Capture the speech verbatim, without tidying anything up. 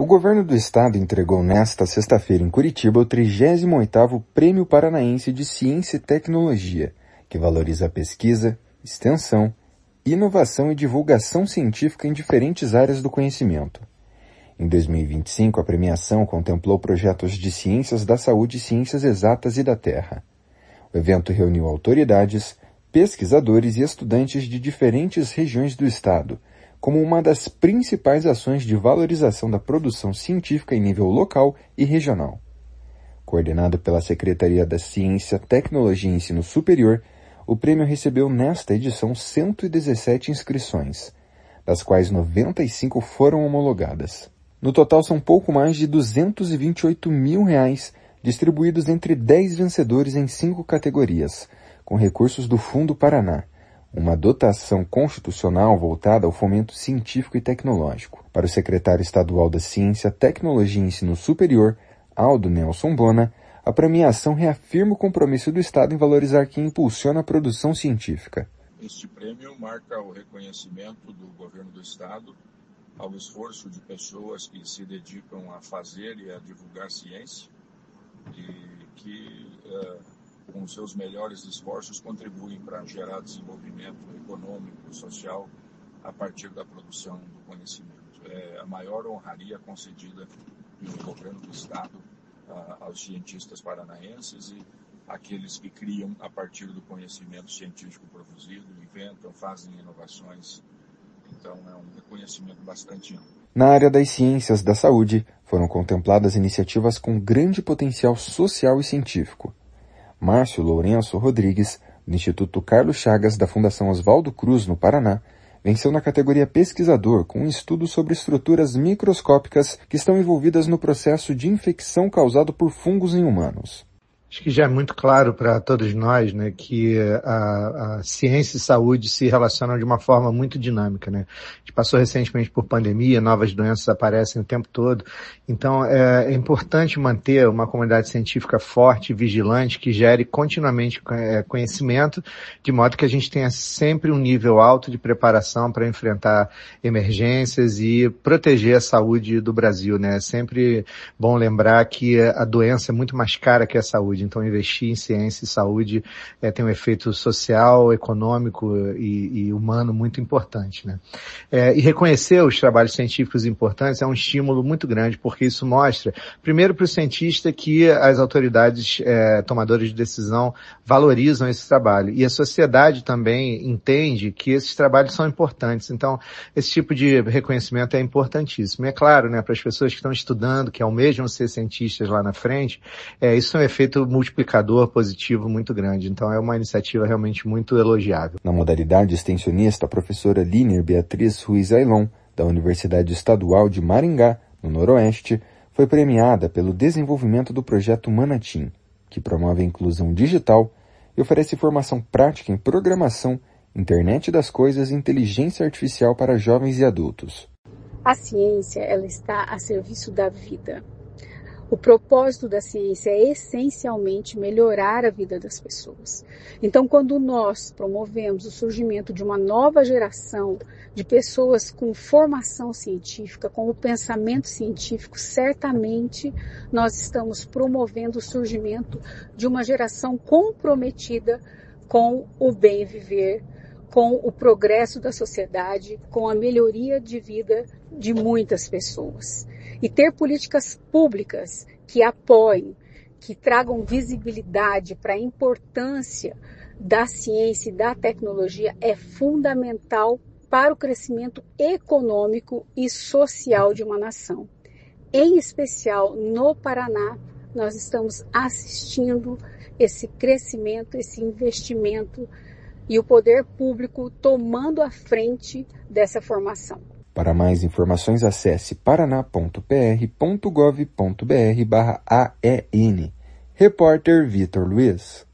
O governo do estado entregou nesta sexta-feira em Curitiba o trigésimo oitavo Prêmio Paranaense de Ciência e Tecnologia, que valoriza a pesquisa, extensão, inovação e divulgação científica em diferentes áreas do conhecimento. Em dois mil e vinte e cinco, a premiação contemplou projetos de ciências da saúde, ciências exatas e da terra. O evento reuniu autoridades, pesquisadores e estudantes de diferentes regiões do estado, como uma das principais ações de valorização da produção científica em nível local e regional. Coordenado pela Secretaria da Ciência, Tecnologia e Ensino Superior, o prêmio recebeu nesta edição cento e dezessete inscrições, das quais noventa e cinco foram homologadas. No total são pouco mais de duzentos e vinte e oito mil reais distribuídos entre dez vencedores em cinco categorias, com recursos do Fundo Paraná, uma dotação constitucional voltada ao fomento científico e tecnológico. Para o secretário estadual da Ciência, Tecnologia e Ensino Superior, Aldo Nelson Bona, a premiação reafirma o compromisso do Estado em valorizar quem impulsiona a produção científica. Este prêmio marca o reconhecimento do governo do Estado ao esforço de pessoas que se dedicam a fazer e a divulgar ciência e que, uh, com seus melhores esforços, contribuem para gerar desenvolvimento econômico, social, a partir da produção do conhecimento. É a maior honraria concedida pelo governo do Estado uh, aos cientistas paranaenses e aqueles que criam a partir do conhecimento científico produzido, inventam, fazem inovações. Então é um reconhecimento bastante amplo. Na área das ciências da saúde, foram contempladas iniciativas com grande potencial social e científico. Márcio Lourenço Rodrigues, do Instituto Carlos Chagas da Fundação Oswaldo Cruz, no Paraná, venceu na categoria pesquisador com um estudo sobre estruturas microscópicas que estão envolvidas no processo de infecção causado por fungos em humanos. Acho que já é muito claro para todos nós, né, que a, a ciência e saúde se relacionam de uma forma muito dinâmica, né. A gente passou recentemente por pandemia, novas doenças aparecem o tempo todo. Então, é, é importante manter uma comunidade científica forte e vigilante que gere continuamente é, conhecimento, de modo que a gente tenha sempre um nível alto de preparação para enfrentar emergências e proteger a saúde do Brasil, né. É sempre bom lembrar que a doença é muito mais cara que a saúde. Então, investir em ciência e saúde é, tem um efeito social, econômico e, e humano muito importante, né? É, e reconhecer os trabalhos científicos importantes é um estímulo muito grande, porque isso mostra, primeiro, para o cientista que as autoridades é, tomadoras de decisão valorizam esse trabalho. E a sociedade também entende que esses trabalhos são importantes. Então, esse tipo de reconhecimento é importantíssimo. E é claro, né, para as pessoas que estão estudando, que almejam ser cientistas lá na frente, é, isso é um efeito multiplicador positivo muito grande. Então é uma iniciativa realmente muito elogiável. Na modalidade extensionista, a professora Líner Beatriz Ruiz Ailon, da Universidade Estadual de Maringá, no Noroeste, foi premiada pelo desenvolvimento do projeto Manatim, que promove a inclusão digital e oferece formação prática em programação, internet das coisas e inteligência artificial para jovens e adultos. A ciência, ela está a serviço da vida. O propósito da ciência é essencialmente melhorar a vida das pessoas. Então, quando nós promovemos o surgimento de uma nova geração de pessoas com formação científica, com o pensamento científico, certamente nós estamos promovendo o surgimento de uma geração comprometida com o bem viver, com o progresso da sociedade, com a melhoria de vida de muitas pessoas. E ter políticas públicas que apoiem, que tragam visibilidade para a importância da ciência e da tecnologia é fundamental para o crescimento econômico e social de uma nação. Em especial, no Paraná, nós estamos assistindo esse crescimento, esse investimento e o poder público tomando a frente dessa formação. Para mais informações, acesse paraná ponto p r ponto gov ponto b r barra A E N. Repórter Vitor Luiz.